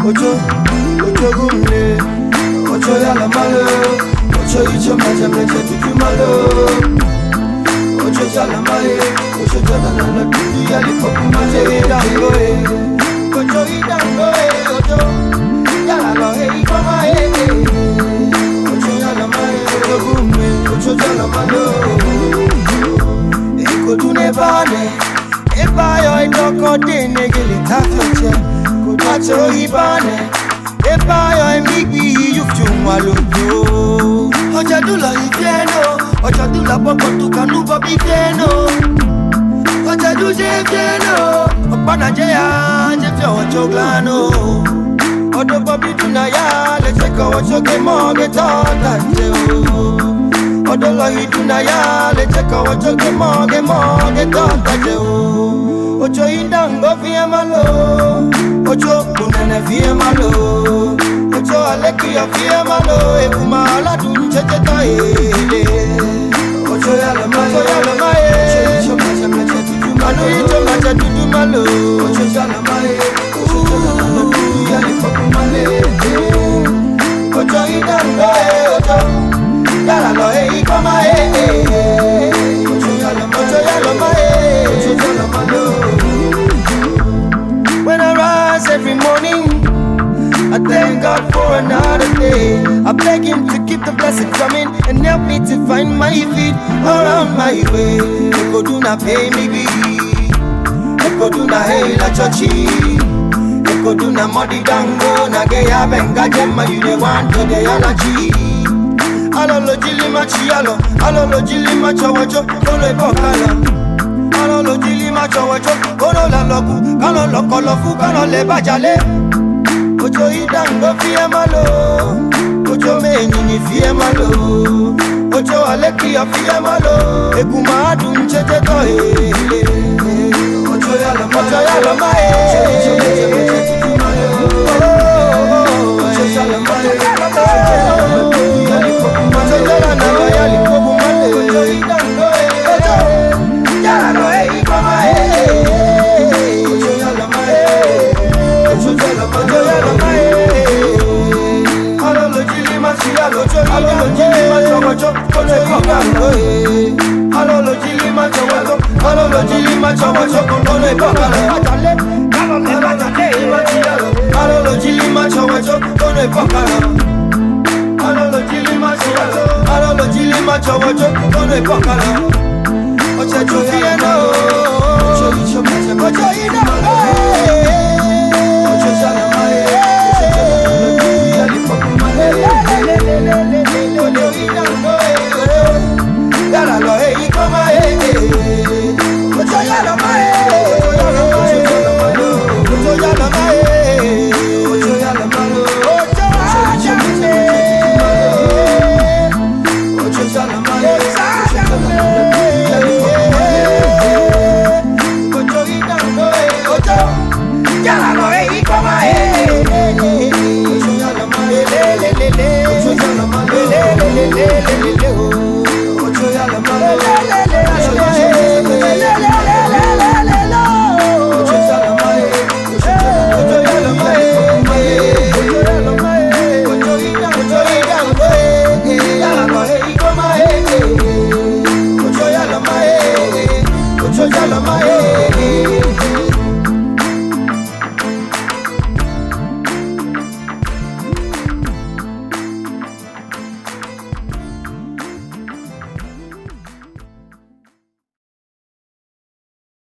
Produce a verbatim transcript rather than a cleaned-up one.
Ocho, ocho gumle, ocho yala malo, ocho icho maja meja tutu malo. Ocho yala mae, ocho yala nala tutu yali poku maja idango e. Ocho idango e, ocho yala lo e ikoma e. Ocho yala mae, ocho gumle, ocho yala malo. Eko dune bane, eba yo idoko dene gili tafyoche. Macho ibane, eba yo emigbi yufju malujo. Oja dula ifieno, oja dula boko tukanu bobi fieno. Oja duje fieno, opana jeya jefye ocho glano. Odo bobi dunaya, lecheko ocho ke moge tata jeo. Odo lohi dunaya, lecheko ocho ke moge moge tata jeo. Ocho indango fiye malo. Ocho kunene fiye malo, ocho alekia fiye malo, ekuma ala dunche jeta ele. Ocho yala mae, ocho yala mae, ocho maja meja tutu malo, ocho maja tutu malo. Ocho yala mae, ocho yala malo tutu yali poku male. Ocho idango e, ocho yala lo e ikoma e. Ocho yala mae, ocho yala mae, ocho yala malo. When I rise every morning, I thank God for another day. I beg Him to keep the blessing coming and help me to find my feet around my way. Eko do na pay me be, Eko do na hey la chochi, Eko do na modi dango na geya benga jema you dey want to dey allergy. Alo lo jili machi alo, alo lo jili macho wacho, kolo ebokala. Kano lo jili macho wacho, kono la loku, kano lo kolofu, kano le bajale. Ocho idango fiye malo, ocho menini fiye malo, ocho alekia fiye malo, ekuma adunche teto ele. Ocho yala mae, ocho yala mae, ocho meje meje tutu malo. Ocho yala mae, ocho yali poku male, ocho yala nalo yali poku male. Ocho idango e, ocho yala lo e ikoma e. Ocho yala mae, ocho yala mae, ocho yala mae. Alo lo jili machi alo cho, alo lo jili macho wacho, ocho idango e. Alo lo jili macho wacho, alo lo jili macho wacho, kono le pokala. Alo le bajale machi alo, alo lo jili macho wacho, kono le pokala. Alo lo jili machi alo, alo lo jili macho wacho, kono le pokala. Ocho chufie no, ocho icho maja maja idango e. Ocho yala mae, ocho yala malo yali poku male. Ocho idango e, yala lo e ikoma e. Ocho yala mae, ocho yala malo, ocho yala mae, ocho yala malo. Ocho icho maja maja tutu malo. Ocho yala mae, ocho yala malo yali poku male. Ocho idango e, ocho yala lo e ikoma e. Ocho yala mae, le le le le. Ocho yala malo, le le le le le le. Ocho yala malo, le le le le. Ocho yala mae, ocho yala mae, ocho yala mae, ocho idango e, yala lo e ikoma e. Ocho yala mae, ocho yala mae.